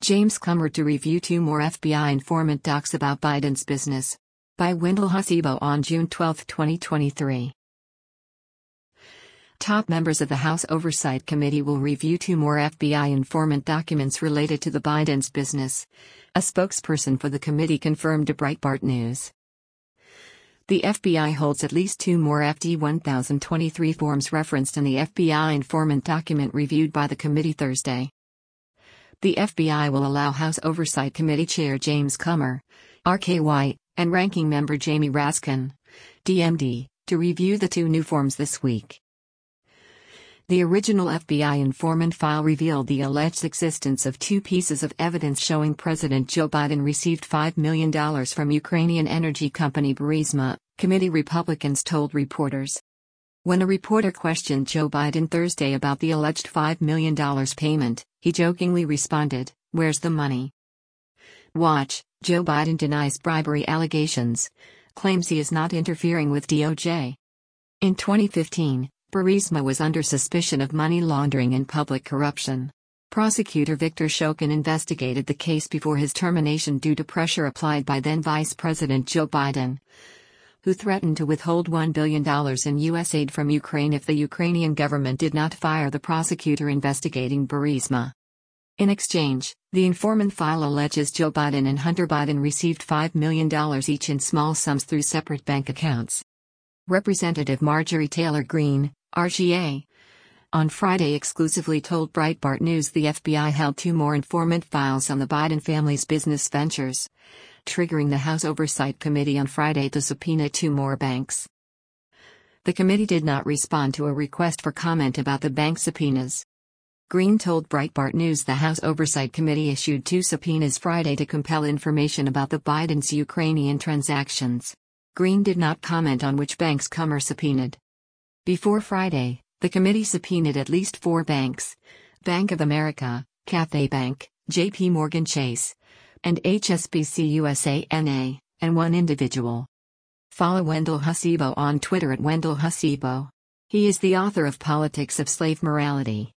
James Comer to review 2 more FBI informant docs about Biden's business. By Wendell Hasibo on June 12, 2023. Top members of the House Oversight Committee will review 2 more FBI informant documents related to the Biden's business. A spokesperson for the committee confirmed to Breitbart News. The FBI holds at least 2 more FD 1023 forms referenced in the FBI informant document reviewed by the committee Thursday. The FBI will allow House Oversight Committee Chair James Comer, R.K. White, and Ranking Member Jamie Raskin, DMD, to review the 2 new forms this week. The original FBI informant file revealed the alleged existence of 2 pieces of evidence showing President Joe Biden received $5 million from Ukrainian energy company Burisma, committee Republicans told reporters. When a reporter questioned Joe Biden Thursday about the alleged $5 million payment, he jokingly responded, "Where's the money?" Watch, Joe Biden denies bribery allegations, claims he is not interfering with DOJ. In 2015, Burisma was under suspicion of money laundering and public corruption. Prosecutor Victor Shokin investigated the case before his termination due to pressure applied by then Vice President Joe Biden, who threatened to withhold $1 billion in U.S. aid from Ukraine if the Ukrainian government did not fire the prosecutor investigating Burisma. In exchange, the informant file alleges Joe Biden and Hunter Biden received $5 million each in small sums through separate bank accounts. Representative Marjorie Taylor Greene, RGA, on Friday exclusively told Breitbart News the FBI held 2 more informant files on the Biden family's business ventures, triggering the House Oversight Committee on Friday to subpoena 2 more banks. The committee did not respond to a request for comment about the bank subpoenas. Greene told Breitbart News the House Oversight Committee issued 2 subpoenas Friday to compel information about the Biden's Ukrainian transactions. Greene did not comment on which banks Comer subpoenaed. Before Friday, the committee subpoenaed at least 4 banks: Bank of America, Cathay Bank, J.P. Morgan Chase, and HSBC USA NA, and 1 individual. Follow Wendell Hasibo on Twitter at Wendell Hasibo. He is the author of Politics of Slave Morality.